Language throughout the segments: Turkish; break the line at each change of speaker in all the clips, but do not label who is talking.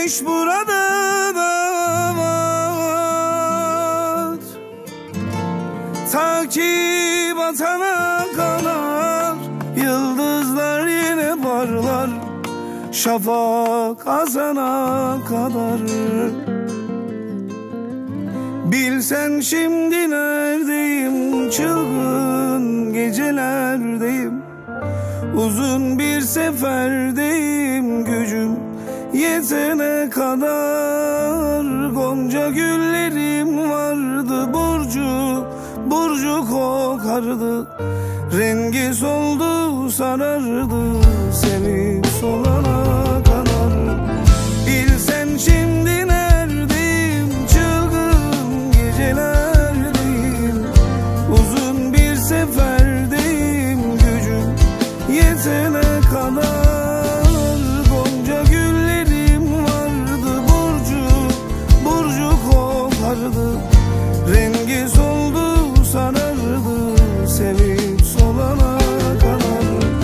Güneş burada da var, ta ki batana kadar. Yıldızlar yine parlar, şafak azana kadar. Bilsen şimdi neredeyim, çılgın gecelerdeyim. Uzun bir seferdeyim, gücüm yetene kadar. Gonca güllerim vardı, burcu burcu kokardı. Rengi soldu sarardı, sevip solana kadar. Bilsen şimdi neredeyim, çılgın gecelerdeyim. Uzun bir seferdeyim, gücüm yetene kadar. Gonca güllerim vardı, burcu burcu kokardı. Rengi soldu sarardı, sevip solana kadar.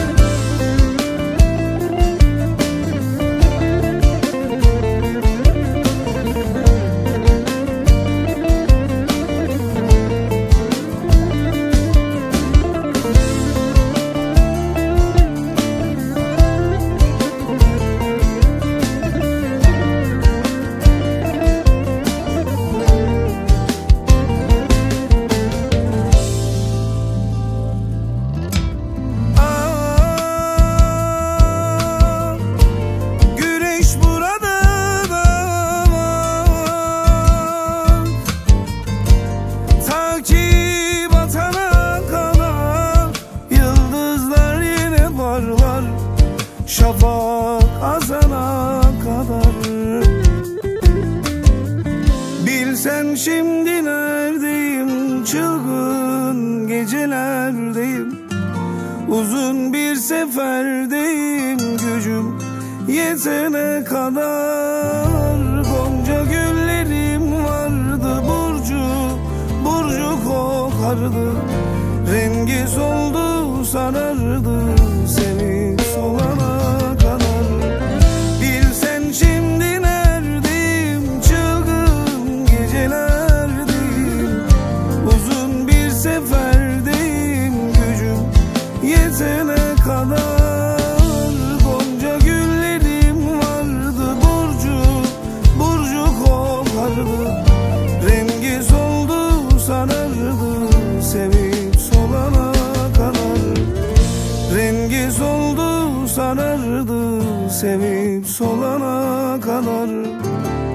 Şafak azana kadar. Bilsen şimdi neredeyim, çılgın gecelerdeyim. Uzun bir seferdeyim, gücüm yetene kadar. Gonca güllerim vardı, burcu burcu kokardı. Rengi soldu sarardı, sevip solana kadar. Bilsen şimdi neredeyim, çılgın gecelerdeyim. Uzun bir seferdeyim, gücüm yetene kadar. Gonca güllerim vardı, burcu burcu kokardı. Rengi soldu sarardı, sevip solana kadar. Rengi soldu sarardı, sevip solana kadar.